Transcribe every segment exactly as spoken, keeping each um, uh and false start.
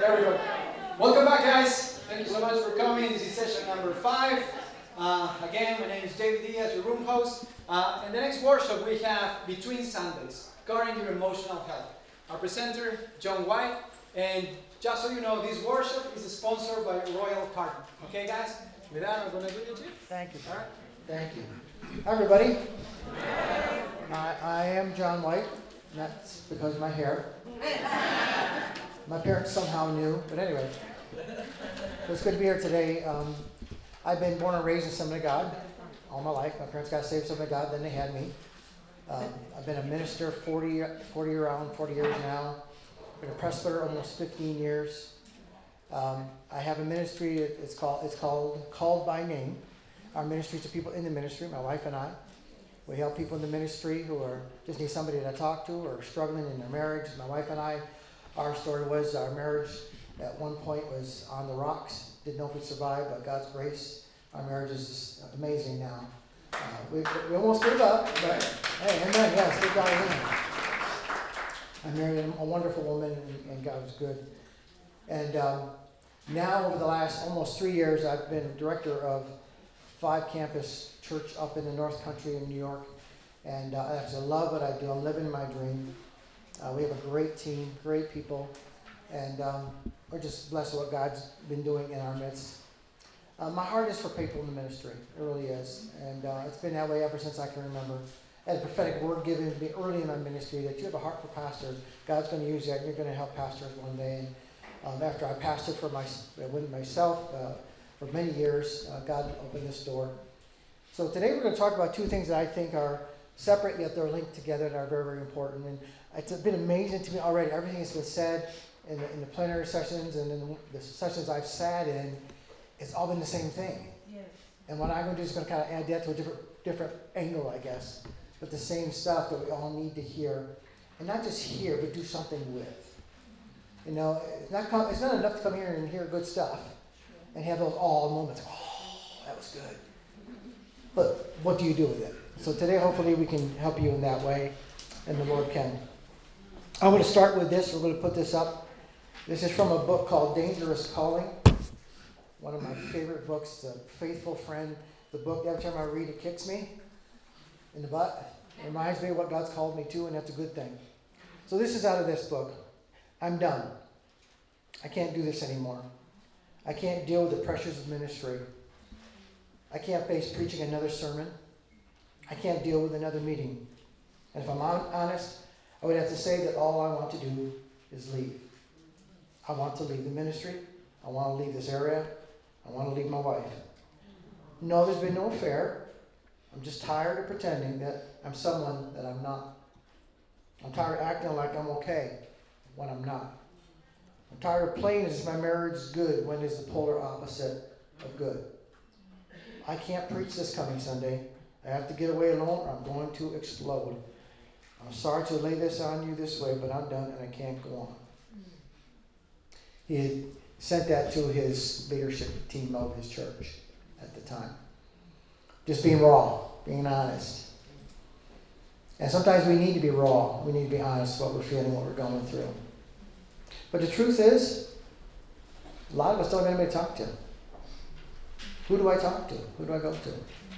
There we go. Welcome back, guys. Thank you so much for coming. This is session number five. Uh, again, my name is David Diaz, your room host. Uh, in the next workshop, we have Between Sundays, Guarding Your Emotional Health. Our presenter, John White. And just so you know, this workshop is sponsored by Royal Carton. Okay, guys? With that, I'm going to give you two. Thank you. All right. Thank you. Hi, everybody. I, I am John White, and that's because of my hair. My parents somehow knew, but anyway. It's good to be here today. Um, I've been born and raised in Assembly of God all my life. My parents got saved in Assembly of God, then they had me. Um, I've been a minister forty, forty around forty years now. Been a presbyter almost fifteen years. Um, I have a ministry. It's called it's called Called by Name. Our ministry to people in the ministry, my wife and I. We help people in the ministry who are just need somebody to talk to or struggling in their marriage. My wife and I, our story was our marriage at one point was on the rocks. Didn't know if we'd survive, but God's grace, our marriage is just amazing now. Uh, we, we almost gave up, but hey, amen, yes, give God a hand. I married a wonderful woman, and, and God was good. And um, now, over the last almost three years, I've been director of five campus church up in the North Country in New York. And uh, I absolutely love what I do. I'm living my dream. Uh, we have a great team, great people. And um, we're just blessed with what God's been doing in our midst. Uh, my heart is for people in the ministry. It really is. And uh, it's been that way ever since I can remember. I had a prophetic word given to me early in my ministry that you have a heart for pastors. God's going to use that, and you're going to help pastors one day. And um, after I pastored for my, myself uh, for many years, uh, God opened this door. So today we're going to talk about two things that I think are separate, yet they're linked together and are very, very important. And it's been amazing to me already. Everything that's been said in the, in the plenary sessions and in the, the sessions I've sat in, it's all been the same thing. Yes. And what I'm going to do is going to kind of add that to a different, different angle, I guess. But the same stuff that we all need to hear. And not just hear, but do something with. You know, it's not, come, it's not enough to come here and hear good stuff and have those all moments. Oh, that was good. But what do you do with it? So today, hopefully, we can help you in that way, and the Lord can. I'm going to start with this. We're going to put this up. This is from a book called Dangerous Calling. One of my favorite books, The Faithful Friend. The book, every time I read it, kicks me in the butt. It reminds me of what God's called me to, and that's a good thing. So this is out of this book. I'm done. I can't do this anymore. I can't deal with the pressures of ministry. I can't face preaching another sermon. I can't deal with another meeting. And if I'm honest, I would have to say that all I want to do is leave. I want to leave the ministry. I want to leave this area. I want to leave my wife. No, there's been no affair. I'm just tired of pretending that I'm someone that I'm not. I'm tired of acting like I'm okay when I'm not. I'm tired of playing as if my marriage is good when it's the polar opposite of good. I can't preach this coming Sunday. I have to get away alone or I'm going to explode. I'm sorry to lay this on you this way, but I'm done and I can't go on. He had sent that to his leadership team of his church at the time. Just being raw, being honest. And sometimes we need to be raw. We need to be honest what we're feeling, what we're going through. But the truth is, a lot of us don't have anybody to talk to. Who do I talk to? Who do I go to?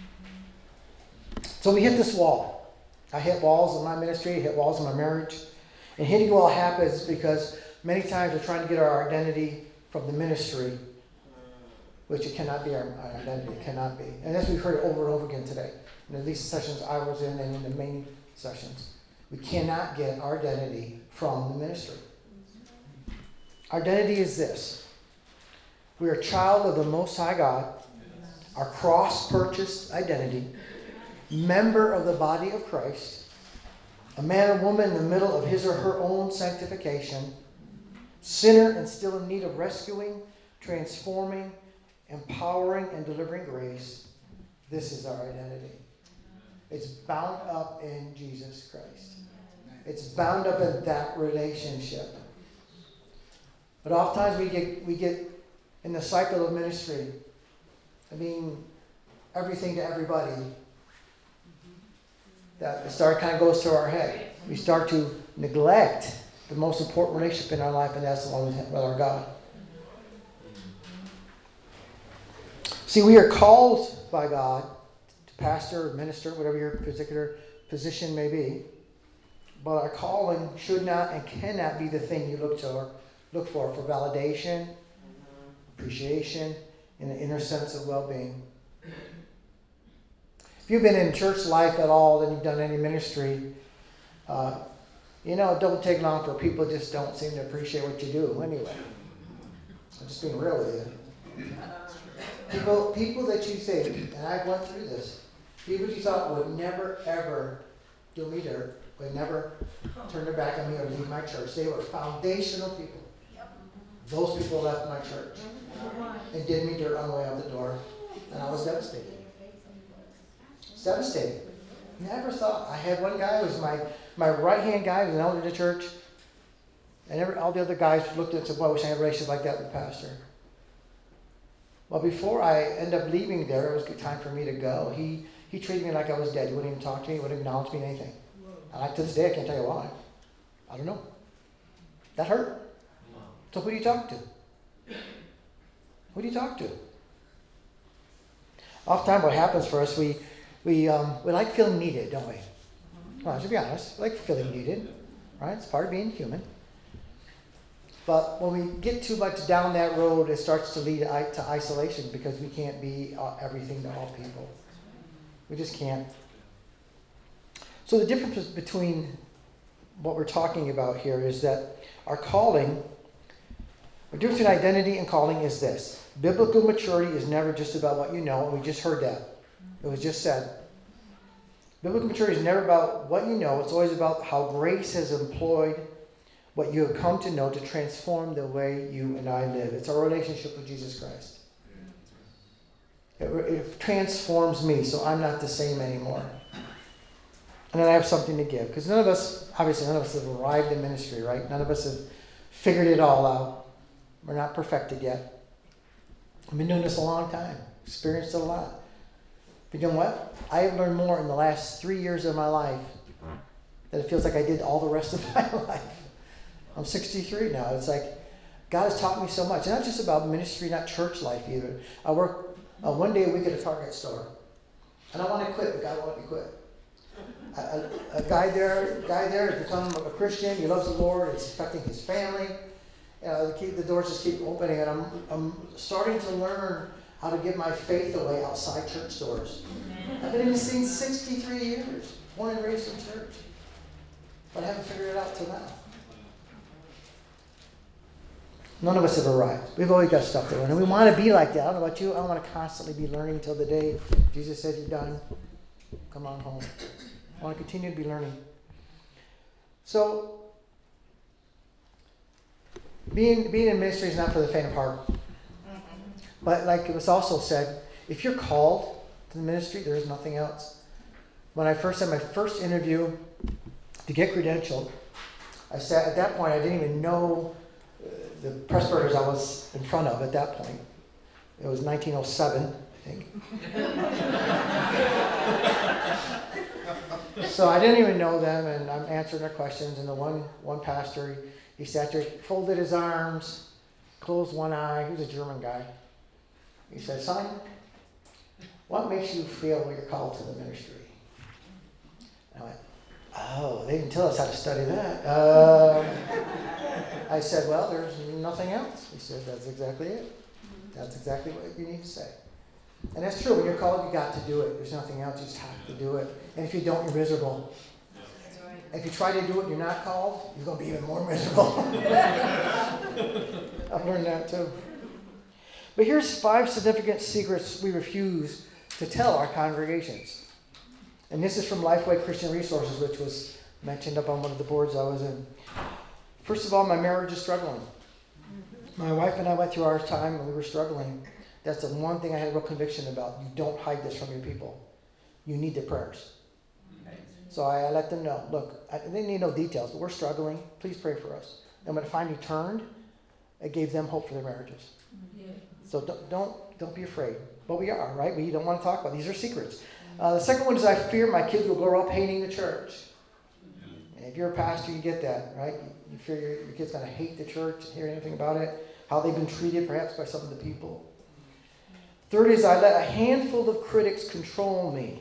So we hit this wall. I hit walls in my ministry, I hit walls in my marriage. And hitting a wall happens because many times we're trying to get our identity from the ministry, which it cannot be our, our identity. It cannot be. And as we've heard it over and over again today, in at least the sessions I was in and in the main sessions, we cannot get our identity from the ministry. Our identity is this. We are a child of the Most High God, our cross-purchased identity, member of the body of Christ, a man or woman in the middle of his or her own sanctification, sinner and still in need of rescuing, transforming, empowering, and delivering grace. This is our identity. It's bound up in Jesus Christ. It's bound up in that relationship. But oftentimes we get we get in the cycle of ministry. I mean, everything to everybody. That it start kind of goes to our head. We start to neglect the most important relationship in our life, and that's the one with our God. See, we are called by God to pastor, minister, whatever your particular position may be. But our calling should not and cannot be the thing you look to look for for validation, appreciation, and an inner sense of well-being. If you've been in church life at all, then you've done any ministry, uh, you know, it don't take long for people just don't seem to appreciate what you do anyway. I'm just being real with you. People, people that you think, and I've went through this, people you thought would never, ever do me dirt, would never turn their back on me or leave my church. They were foundational people. Those people left my church and did me dirt on the way out the door, and I was devastated. It's devastating. Never thought. I had one guy who was my, my right-hand guy, who was an elder of the church, and every, all the other guys looked at and said, boy, I wish I had a relationship like that with the pastor. Well, before I end up leaving there, it was good time for me to go. He he treated me like I was dead. He wouldn't even talk to me. He wouldn't acknowledge me, anything. And I, to this day, I can't tell you why. I don't know. That hurt. So who do you talk to? Who do you talk to? Oftentimes what happens for us, we we um, we like feeling needed, don't we? Well, to be honest, we like feeling needed, right? It's part of being human. But when we get too much down that road, it starts to lead to isolation because we can't be everything to all people. We just can't. So the difference between what we're talking about here is that our calling, the difference between identity and calling is this. Biblical maturity is never just about what you know, and we just heard that. It was just said. Biblical maturity is never about what you know. It's always about how grace has employed what you have come to know to transform the way you and I live. It's our relationship with Jesus Christ. It, it transforms me so I'm not the same anymore. And then I have something to give. Because none of us, obviously none of us have arrived in ministry, right? None of us have figured it all out. We're not perfected yet. I've been doing this a long time. Experienced a lot. But you know what? I have learned more in the last three years of my life than it feels like I did all the rest of my life. I'm sixty-three now. It's like God has taught me so much. And not just about ministry, not church life either. I work uh, one day a week at a Target store. And I want to quit, but God won't let me quit. A, a, a guy there guy there has become a Christian. He loves the Lord. It's affecting his family. Uh, the, key, the doors just keep opening. And I'm, I'm starting to learn how to give my faith away outside church doors. I've been in this thing sixty-three years. Born and raised in church. But I haven't figured it out till now. None of us have arrived. We've always got stuff to learn. And we want to be like that. I don't know about you. I want to constantly be learning until the day Jesus says you're done. Come on home. I want to continue to be learning. So, being, being in ministry is not for the faint of heart. But like it was also said, if you're called to the ministry, there is nothing else. When I first had my first interview to get credentialed, I sat, at that point I didn't even know the presbyters I was in front of at that point. It was nineteen oh seven, I think. So I didn't even know them, and I'm answering their questions, and the one one pastor, he, he sat there, folded his arms, closed one eye. He was a German guy. He said, son, what makes you feel you're called to the ministry? And I went, oh, they didn't tell us how to study that. Um, I said, well, there's nothing else. He said, that's exactly it. That's exactly what you need to say. And that's true. When you're called, you got to do it. There's nothing else. You just have to do it. And if you don't, you're miserable. That's right. If you try to do it and you're not called, you're going to be even more miserable. I've learned that too. But here's five significant secrets we refuse to tell our congregations. And this is from Lifeway Christian Resources, which was mentioned up on one of the boards I was in. First of all, my marriage is struggling. My wife and I went through our time when we were struggling. That's the one thing I had a real conviction about. You don't hide this from your people. You need their prayers. So I, I let them know, look, I, they need no details, but we're struggling. Please pray for us. And when it finally turned, it gave them hope for their marriages. So don't don't, don't be afraid. But we are, right? We don't want to talk about it. These are secrets. Uh, the second one is I fear my kids will grow up hating the church. And if you're a pastor, you get that, right? You fear your, your kid's going to hate the church, hear anything about it, how they've been treated perhaps by some of the people. Third is I let a handful of critics control me.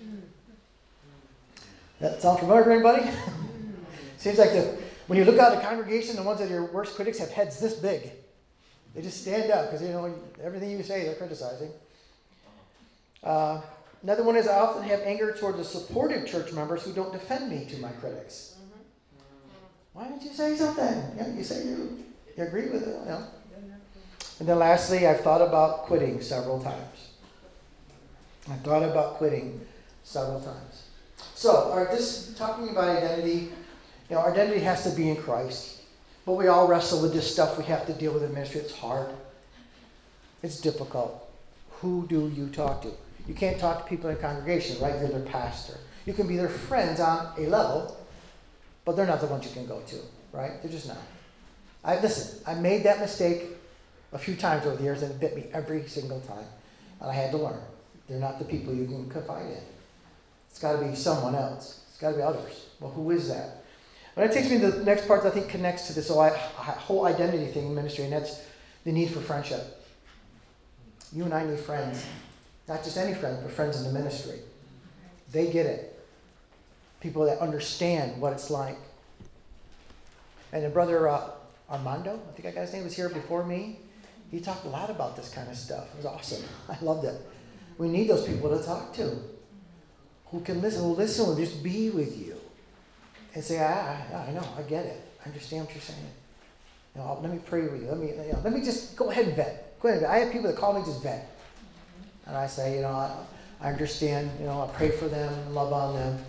That sound familiar to anybody? Seems like the, when you look out at the congregation, the ones that are your worst critics have heads this big. They just stand up because, you know, everything you say they're criticizing. Uh, another one is I often have anger toward the supportive church members who don't defend me to my critics. Why didn't you say something? Yeah, you say you, you agree with it. You know? And then lastly, I've thought about quitting several times. I thought about quitting several times. So, our, this talking about identity, you know, our identity has to be in Christ. But we all wrestle with this stuff we have to deal with in ministry. It's hard. It's difficult. Who do you talk to? You can't talk to people in a congregation, right? You're their pastor. You can be their friends on a level, but they're not the ones you can go to, right? They're just not. I listen, I made that mistake a few times over the years, and it bit me every single time. And I had to learn. They're not the people you can confide in. It's got to be someone else. It's got to be others. Well, who is that? But that takes me to the next part that I think connects to this whole identity thing in ministry, and that's the need for friendship. You and I need friends. Not just any friends, but friends in the ministry. They get it. People that understand what it's like. And then Brother uh, Armando, I think that guy's name was here before me. He talked a lot about this kind of stuff. It was awesome. I loved it. We need those people to talk to. Who can listen, who listen, will just be with you. And say, ah, I know, I get it. I understand what you're saying. You know, let me pray with you. Let me, you know, let me just go ahead and vet. Go ahead and vet. I have people that call me just vet. And I say, you know, I, I understand, you know, I pray for them, love on them.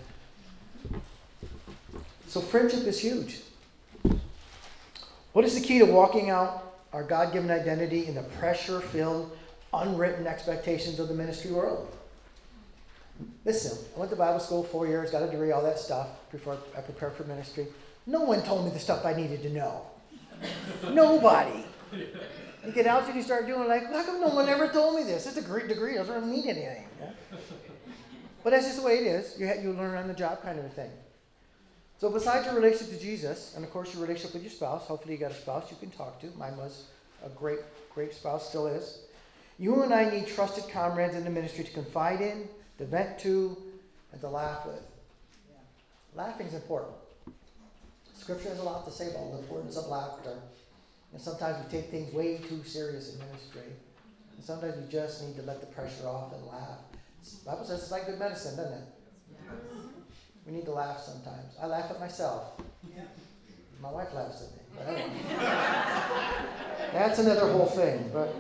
So friendship is huge. What is the key to walking out our God-given identity in the pressure-filled, unwritten expectations of the ministry world? Listen, I went to Bible school four years, got a degree, all that stuff, before I prepared for ministry. No one told me the stuff I needed to know. Nobody. You get out and you start doing like, how come no one ever told me this? It's a great degree. It doesn't really mean anything. Yeah? But that's just the way it is. You, you learn on the job kind of a thing. So besides your relationship to Jesus, and of course your relationship with your spouse, hopefully you got a spouse you can talk to. Mine was a great, great spouse, still is. You and I need trusted comrades in the ministry to confide in, to vent to, and to laugh with. Yeah. Laughing is important. Scripture has a lot to say about the importance of laughter. And sometimes we take things way too serious in ministry. And sometimes we just need to let the pressure off and laugh. The Bible says it's like good medicine, doesn't it? Yeah. We need to laugh sometimes. I laugh at myself. Yeah. My wife laughs at me. But anyway. That's another whole thing. But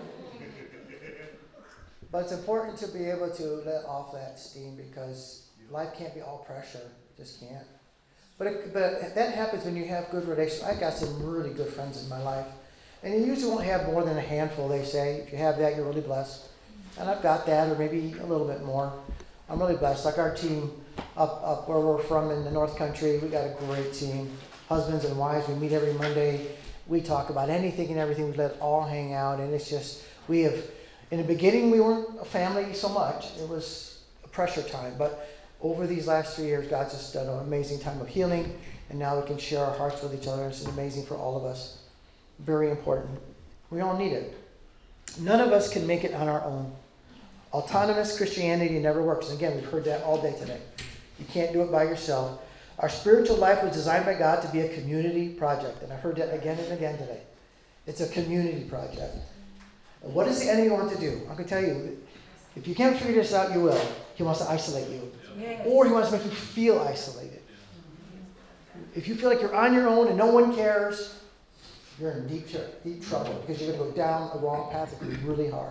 But it's important to be able to let off that steam because life can't be all pressure. Just can't. But it, but that happens when you have good relations. I got some really good friends in my life. And you usually won't have more than a handful, they say. If you have that, you're really blessed. And I've got that, or maybe a little bit more. I'm really blessed. Like our team up, up where we're from in the North Country, we got a great team. Husbands and wives, we meet every Monday. We talk about anything and everything. We let it all hang out. And it's just, we have... In the beginning, we weren't a family so much. It was a pressure time. But over these last three years, God's just done an amazing time of healing. And now we can share our hearts with each other. It's amazing for all of us. Very important. We all need it. None of us can make it on our own. Autonomous Christianity never works. And again, we've heard that all day today. You can't do it by yourself. Our spiritual life was designed by God to be a community project. And I've heard that again and again today. It's a community project. What does the enemy want to do? I can tell you, if you can't figure this out, you will. He wants to isolate you. Yes. Or he wants to make you feel isolated. If you feel like you're on your own and no one cares, you're in deep, deep trouble because you're going to go down a wrong path. It can be really hard.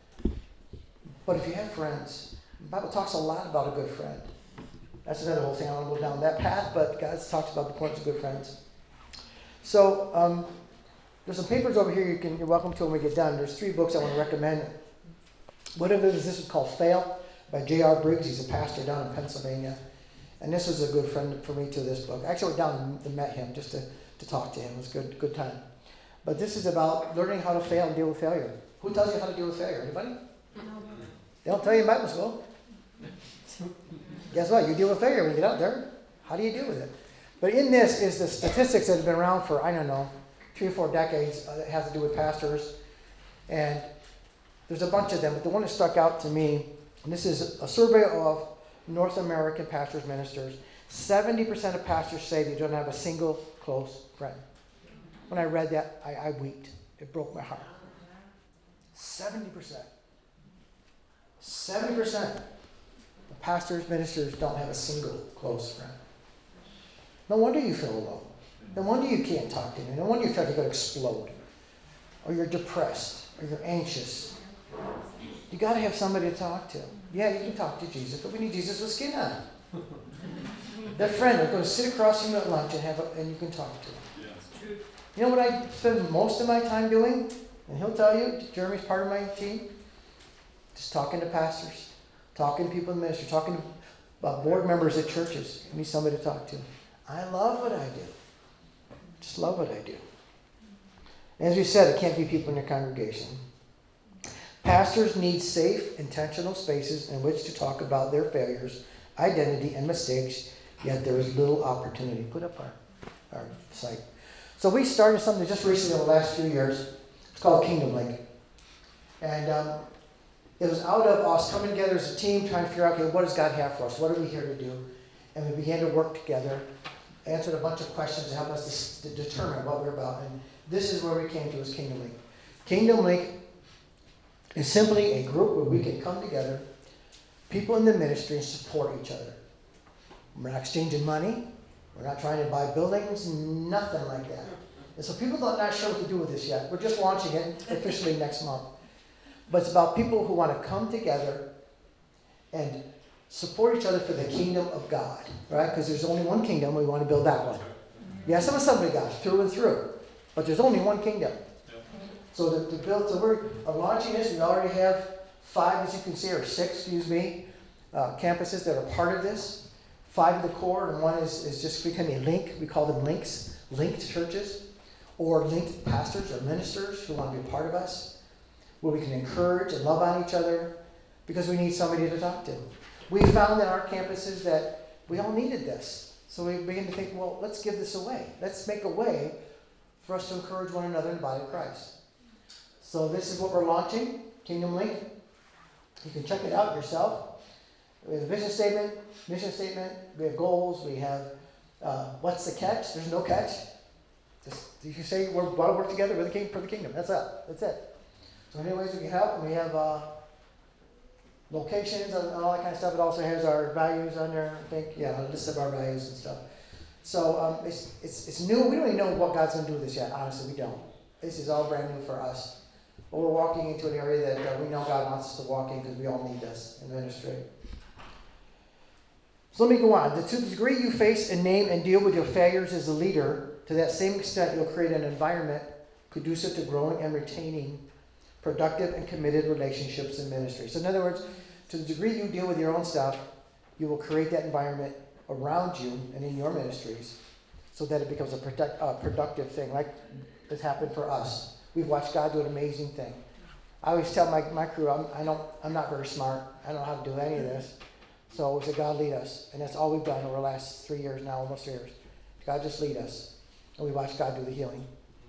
But if you have friends, the Bible talks a lot about a good friend. That's another whole thing. I don't want to go down that path, but God talks about the importance of good friends. So, um, there's some papers over here you can, you're welcome to when we get done. There's three books I want to recommend. One of them is this is called Fail by J R Briggs. He's a pastor down in Pennsylvania. And this was a good friend for me to this book. I actually went down and met him just to, to talk to him. It was a good, good time. But this is about learning how to fail and deal with failure. Who tells you how to deal with failure? Anybody? No. They don't tell you in Bible school. Guess what? You deal with failure when you get out there. How do you deal with it? But in this is the statistics that have been around for, I don't know, three or four decades uh, that has to do with pastors. And There's a bunch of them, but the one that stuck out to me, and this is a survey of North American pastors, ministers. seventy percent of pastors say they don't have a single close friend. When I read that, I, I wept. It broke my heart. seventy percent. seventy percent of pastors, ministers don't have a single close friend. No wonder you feel alone. No wonder you can't talk to anyone. No wonder you feel like you're going to explode. Or you're depressed. Or you're anxious. You got to have somebody to talk to. Yeah, you can talk to Jesus, but we need Jesus with skin on. That friend that's going to sit across from you at lunch and have a, and you can talk to him. Yeah. You know what I spend most of my time doing? And he'll tell you, Jeremy's part of my team. Just talking to pastors, talking to people in the ministry, talking to uh, board members at churches. I need somebody to talk to. I love what I do. Just love what I do. As we said, it can't be people in your congregation. Pastors need safe, intentional spaces in which to talk about their failures, identity, and mistakes, yet there is little opportunity. Put up our, our site. So we started something just recently in the last few years. It's called Kingdom Link. And um, it was out of us coming together as a team, trying to figure out, okay, what does God have for us? What are we here to do? And we began to work together, answered a bunch of questions to help us to, to determine what we're about. And this is where we came to as Kingdom Link. Kingdom Link is simply a group where we can come together, people in the ministry, and support each other. We're not exchanging money. We're not trying to buy buildings, nothing like that. And so people are not sure what to do with this yet. We're just launching it officially next month. But it's about people who want to come together and support each other for the kingdom of God, right? Because there's only one kingdom. We want to build that one. Yeah, some of somebody got through and through, but there's only one kingdom. So to, to build, so we're launching this. We already have five, as you can see, or six, excuse me, uh, campuses that are part of this. Five of the core, and one is, is just becoming a link. We call them links, linked churches, or linked pastors or ministers who want to be a part of us, where we can encourage and love on each other because we need somebody to talk to. We found in our campuses that we all needed this. So we began to think, well, let's give this away. Let's make a way for us to encourage one another in the body of Christ. So this is what we're launching, Kingdom Link. You can check it out yourself. We have a vision statement, mission statement. We have goals. We have uh, what's the catch? There's no catch. Just you can say we want to work together with the king for the kingdom. That's it. That's it. So anyways, we can help. And we have uh, locations and all that kind of stuff. It also has our values on there. I think yeah, a list of our values and stuff. So um, it's it's it's new. We don't even know what God's going to do with this yet. Honestly, we don't. This is all brand new for us. But we're walking into an area that uh, we know God wants us to walk in because we all need this in ministry. So let me go on. To the degree you face and name and deal with your failures as a leader, to that same extent you'll create an environment conducive to growing and retaining productive and committed relationships in ministry. So in other words, to the degree you deal with your own stuff, you will create that environment around you and in your ministries so that it becomes a product, uh, productive thing, like this happened for us. We've watched God do an amazing thing. I always tell my, my crew, I'm, I don't, I'm not very smart. I don't know how to do any of this. So we said, God lead us. And that's all we've done over the last three years now, almost three years. God just lead us. And we watch God do the healing.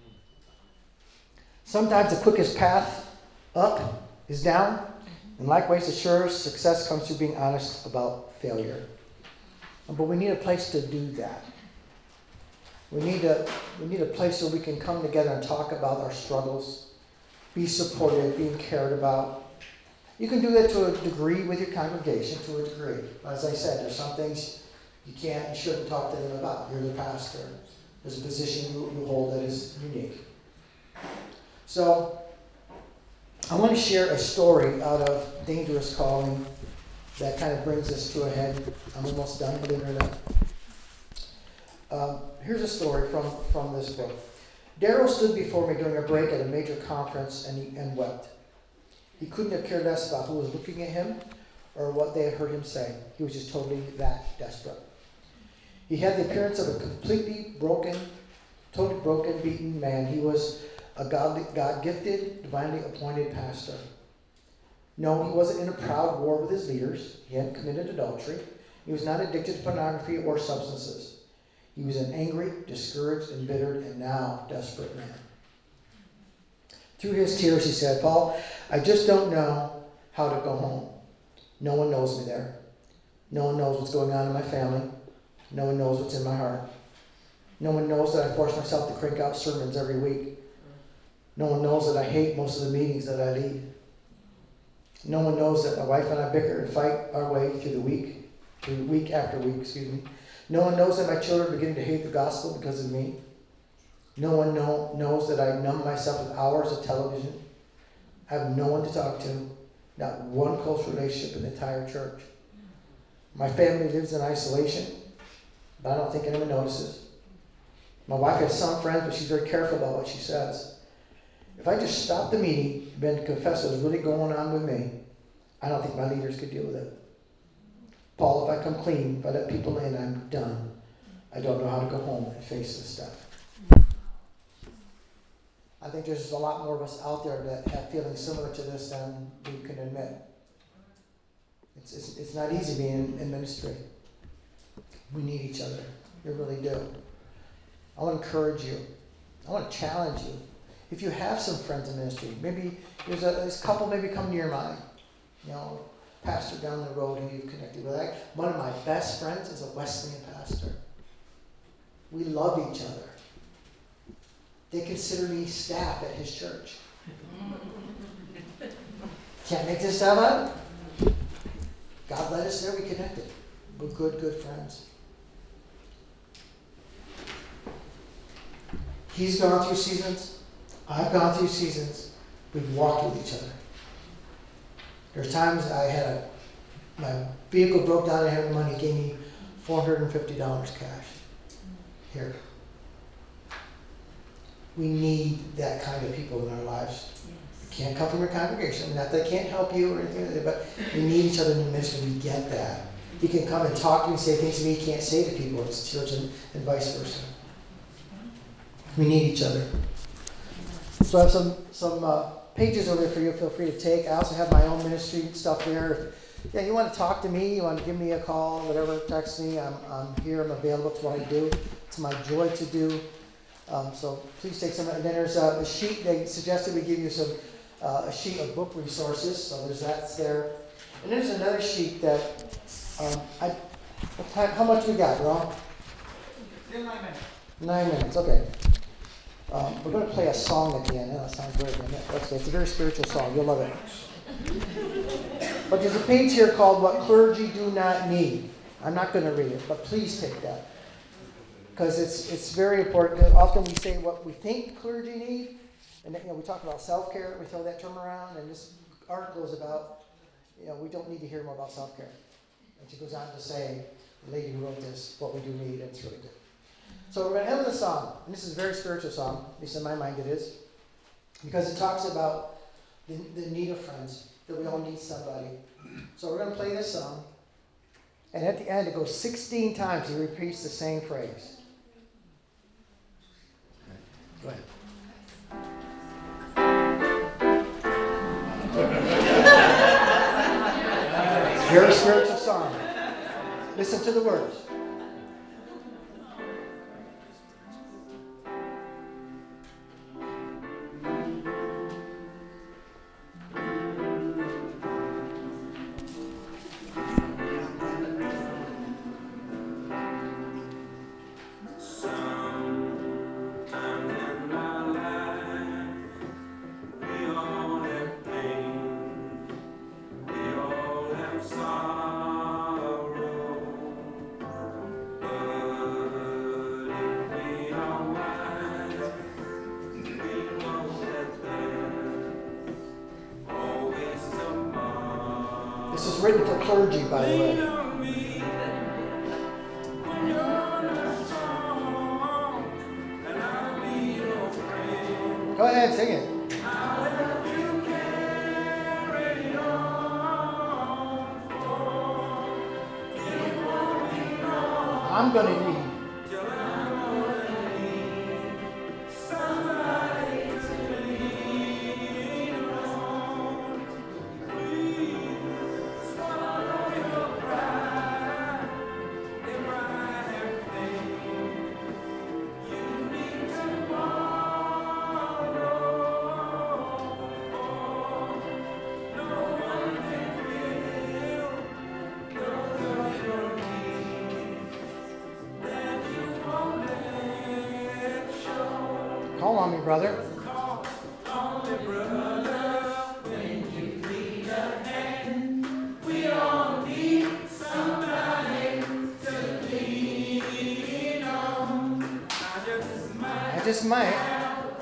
Sometimes the quickest path up is down. And likewise, the surest success comes through being honest about failure. But we need a place to do that. We need a, we need a place where we can come together and talk about our struggles, be supported, being cared about. You can do that to a degree with your congregation, to a degree. As I said, there's some things you can't and shouldn't talk to them about. You're the pastor. There's a position you, you hold that is unique. So, I want to share a story out of Dangerous Calling that kind of brings us to a head. I'm almost done, believe it or not. Um, here's a story from, from this book. Darrell stood before me during a break at a major conference and, he, and wept. He couldn't have cared less about who was looking at him or what they had heard him say. He was just totally that desperate. He had the appearance of a completely broken, totally broken, beaten man. He was a godly, God-gifted, divinely appointed pastor. No, he wasn't in a proud war with his leaders. He hadn't committed adultery. He was not addicted to pornography or substances. He was an angry, discouraged, embittered, and now desperate man. Through his tears, he said, Paul, I just don't know how to go home. No one knows me there. No one knows what's going on in my family. No one knows what's in my heart. No one knows that I force myself to crank out sermons every week. No one knows that I hate most of the meetings that I lead. No one knows that my wife and I bicker and fight our way through the week, through week after week, excuse me. No one knows that my children are beginning to hate the gospel because of me. No one know, knows that I numb myself with hours of television. I have no one to talk to, not one close relationship in the entire church. My family lives in isolation, but I don't think anyone notices. My wife has some friends, but she's very careful about what she says. If I just stopped the meeting and then confess what's really going on with me, I don't think my leaders could deal with it. Paul, if I come clean, if I let people in, I'm done. I don't know how to go home and face this stuff. I think there's a lot more of us out there that have feelings similar to this than we can admit. It's, it's, it's not easy being in, in ministry. We need each other. We really do. I want to encourage you. I want to challenge you. If you have some friends in ministry, maybe there's a, there's a couple maybe come to your mind. You know, pastor down the road who you've connected with. I, one of my best friends is a Wesleyan pastor. We love each other. They consider me staff at his church. Can't make this stuff up. God led us there, we connected. We're good, good friends. He's gone through seasons. I've gone through seasons. We've walked with each other. There's times I had a, my vehicle broke down, I had money, gave me four hundred fifty dollars cash. Here. We need that kind of people in our lives. Yes. Can't come from your congregation. Not that they can't help you or anything like that, but we need each other in the ministry. We get that. He can come and talk to me, say things to me he can't say to people in his church, and, and vice versa. We need each other. So I have some some uh, pages over there for you. Feel free to take. I also have my own ministry stuff there. If, yeah, you want to talk to me, you want to give me a call, whatever, text me. I'm I'm here. I'm available to what I do. It's my joy to do. Um, so please take some. And then there's a, a sheet. They suggested we give you some uh, a sheet of book resources. So there's that's there. And there's another sheet that um, I. What time? How much we got, Ron? Still nine minutes. Nine minutes. Okay. Um, we're going to play a song at the end. Oh, that sounds great. That's It's a very spiritual song. You'll love it. But there's a page here called "What Clergy Do Not Need." I'm not going to read it, but please take that. Because it's it's very important. Often we say what we think clergy need, and you know we talk about self-care. We throw that term around, and this article is about you know we don't need to hear more about self-care. And she goes on to say, the lady who wrote this, what we do need, and it's really good. So we're going to end with a song, and this is a very spiritual song. At least in my mind, it is, because it talks about the, the need of friends. That we all need somebody. So we're going to play this song, and at the end it goes sixteen times. He repeats the same phrase. Go ahead. Very spiritual song. Listen to the words. This is written for clergy, by the way. Go ahead, sing it. I'm going to need. me, brother. I just might.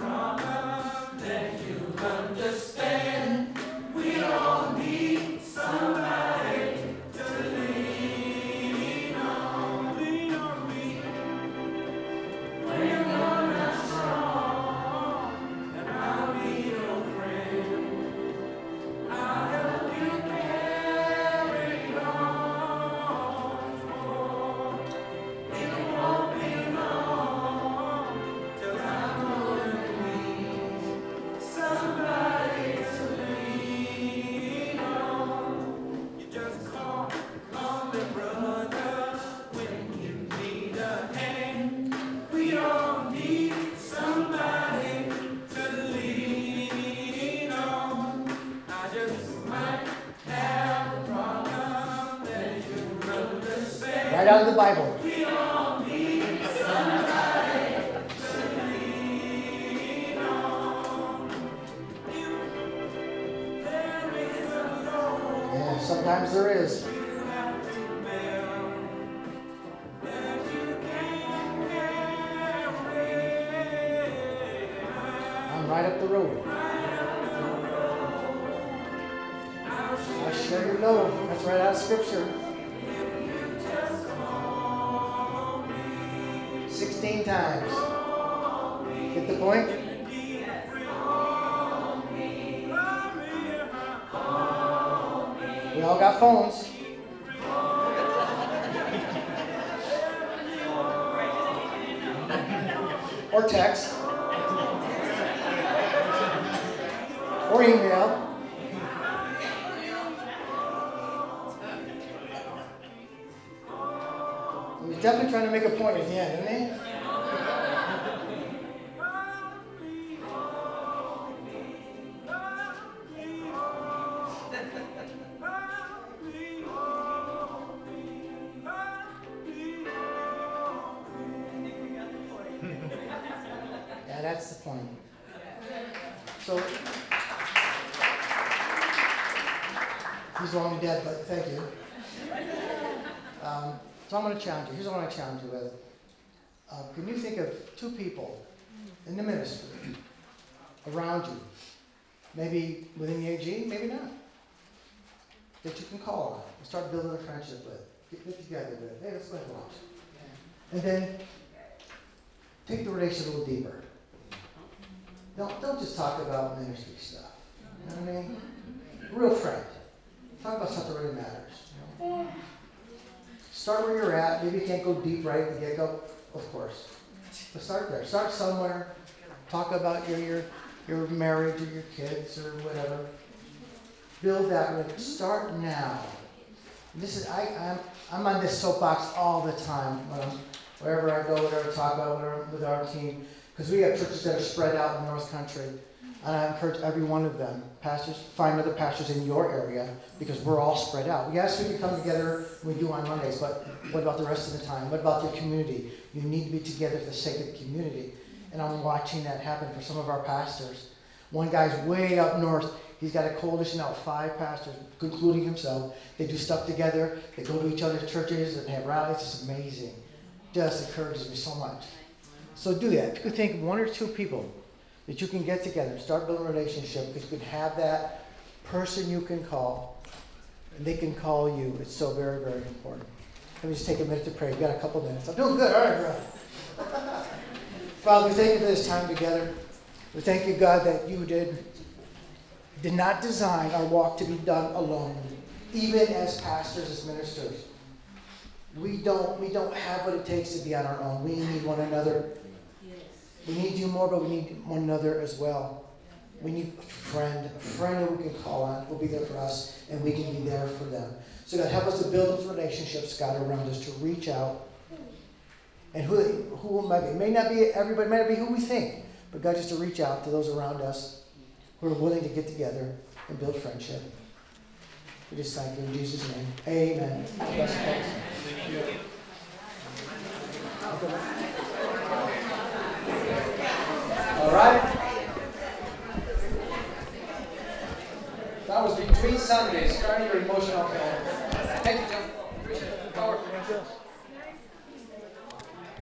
Right out of the Bible. Yeah, sometimes there is. I'm right up the road. I sure you know. That's right out of Scripture. Sixteen times. Get the point? We all got phones. Or text. Or email. He's definitely trying to make a point at the end, isn't he? Yeah, that's the point. So, he's long dead, but thank you. Um, so I'm going to challenge you. Here's what I want to challenge you with. Uh, can you think of two people in the ministry around you, maybe within the A G, maybe not, that you can call on and start building a friendship with, get, get together with? Hey, let's go have lunch. And then take the relationship a little deeper. Don't, don't just talk about ministry stuff. You know what I mean? Real friend. Talk about stuff that really matters. You know? Start where you're at. Maybe you can't go deep right at the get-go, of course. But start there. Start somewhere. Talk about your your your marriage or your kids or whatever. Build that with. Start now. This is I I'm I'm on this soapbox all the time when I'm wherever I go, whatever I talk about, whatever with our team, because we have churches that are spread out in the North Country. And I encourage every one of them, pastors, find other pastors in your area, because we're all spread out. Yes, we can come together, we do on Mondays, but what about the rest of the time? What about the community? You need to be together for the sake of the community. And I'm watching that happen for some of our pastors. One guy's way up north. He's got a coalition now of five pastors, including himself. They do stuff together. They go to each other's churches and have rallies. It's amazing. Just encourages me so much. So do that. If you could think of one or two people that you can get together and start building a relationship, because you can have that person you can call, and they can call you. It's so very, very important. Let me just take a minute to pray. We've got a couple minutes. I'm doing good. All right, brother. Father, we thank you for this time together. We thank you, God, that you did, did not design our walk to be done alone, even as pastors, as ministers. We don't, we don't have what it takes to be on our own. We need one another. We need you more, but we need one another as well. We need a friend, a friend who we can call on, who will be there for us, and we can be there for them. So God, help us to build those relationships, God, around us, to reach out. And who who it might be. It may not be everybody, it may not be who we think, but God, just to reach out to those around us who are willing to get together and build friendship. We just thank you in Jesus' name. Amen. God bless you, folks. Thank you. All right. Sundays, guarding your emotional health. Thank you, John. Appreciate it. Powerful.